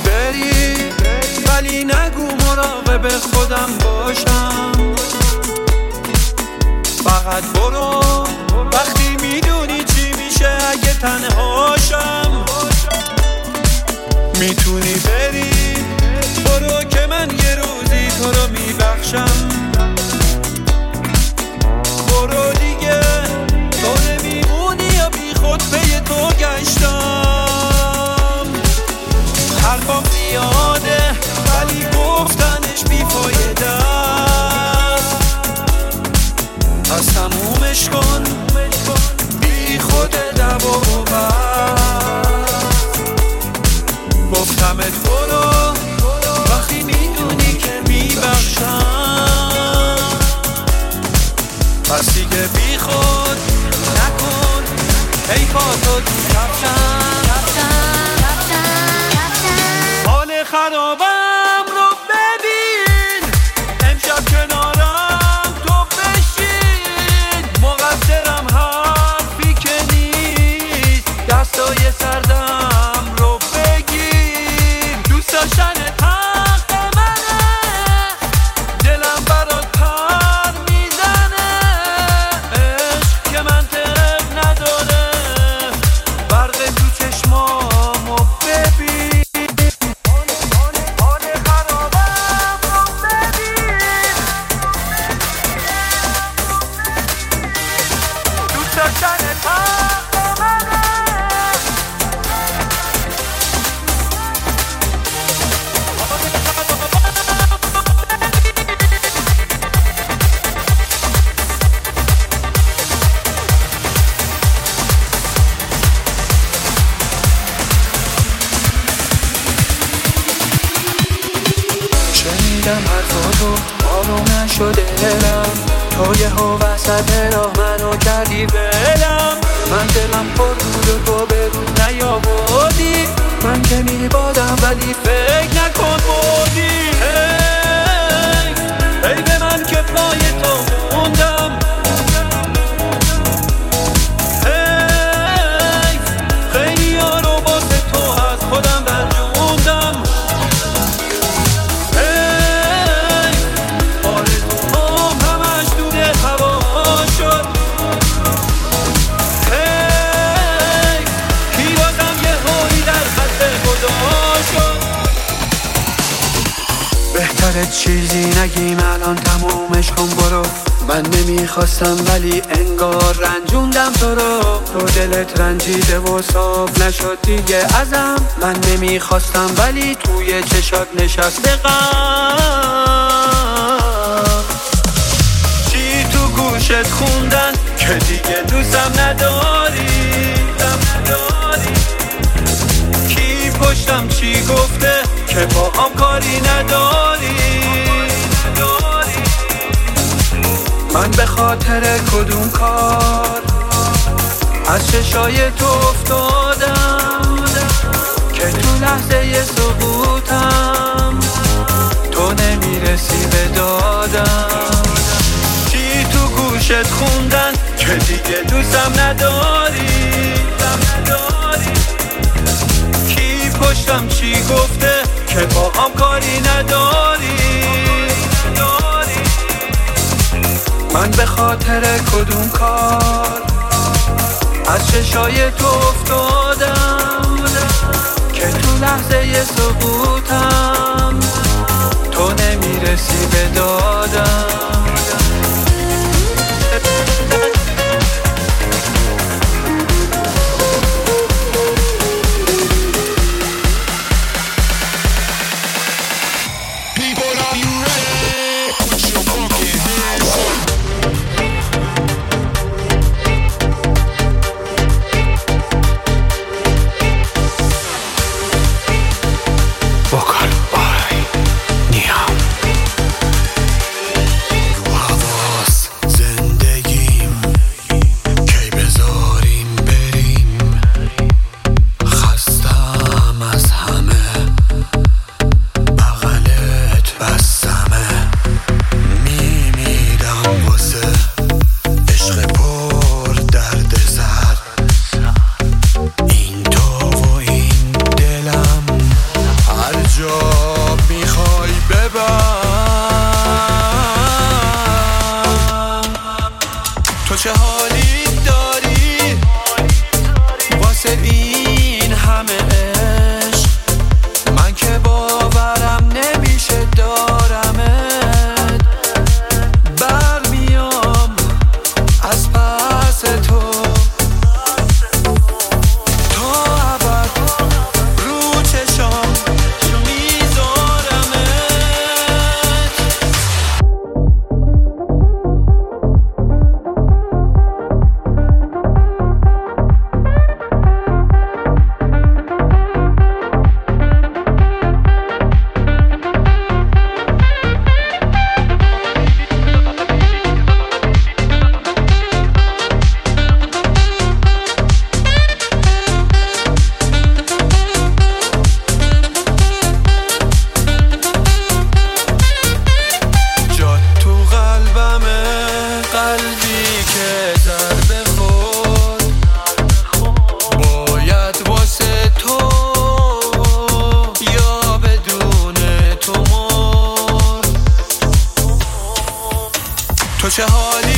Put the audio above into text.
بری ولی نگو مراقب خودم باشم. فقط برو وقتی میدونی چی میشه اگه تنهاشم. میتونی بری برو که من یه روزی تو رو میبخشم. برو دیگه تو نمیمونی یا بی خود پی تو گشتم. حرفم زیاده ولی گفتنش بیفایده است. پس تمومش کن بی خود دوا و بس. گفتمت برو وقتی میدونی که میبخشم. پس دیگه بی خود نکن ای پاتو تو کفشم. حال خرابم رو ببین امشب کنارم تو بشین. مقصرم حرفی که نیست دستای سردم رو بگیر. دوست داشتن حق منه دلم برات پر میزنه. عشق که منطق نداره برق تو چشمامو ببین. حال خرابم رو ببین دوست داشتن حق منه. شنیدم حرفاتو آروم نشده دلم. تو یهو وسط راه منو کردی ولم. من دلم پر بود و تو به رود نیاوردی. من که میبادم ولی فکر نکن بردی. ای به من که پای تو موندم. خیلی ها رو واسه تو از خودم رنجوندم. آرزوهام همش دود هوا شد. کی بازم یه هایی در خط خدا شد. بهتره چیزی نگیم الان تمومش کن برو. من نمیخواستم ولی انگار رنجوندم تو رو. تو دلت رنجیده و صاف نشد دیگه ازم. من نمیخواستم ولی توی چشات نشسته غم. چی تو گوشت خوندن که دیگه دوستم نداری. کی پشتم چی گفته که با هم کاری نداری. من به خاطر کدوم کار از چشای تو افتادم که تو لحظه سقوطم تو نمیرسی به دادم. چی تو گوشت خوندن که دیگه دوستم نداری. کی پشتم چی گفته که با هم کاری نداری. من به خاطر کدوم کار از چشای تو افتادم که تو لحظه سقوطم تو نمیرسی به دادم. هر چه حالی